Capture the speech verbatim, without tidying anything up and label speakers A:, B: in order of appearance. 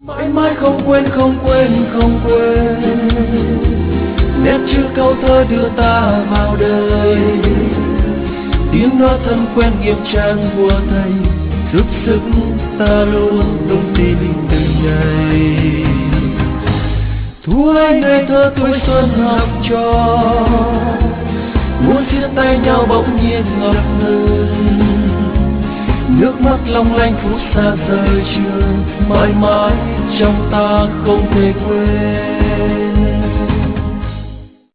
A: Mãi mãi không quên không quên không quên, nét chữ câu thơ đưa ta vào đời. Tiếng nói thân quen nghiệp trang của thầy, giúp sức ta luôn tung tin từng ngày. Thu hai ngày thơ tuổi xuân học trò, muốn chia tay nhau bỗng nhiên ngập ngừng. Nước mắt long lanh phút xa rời trường, mãi mãi trong ta không thể quên.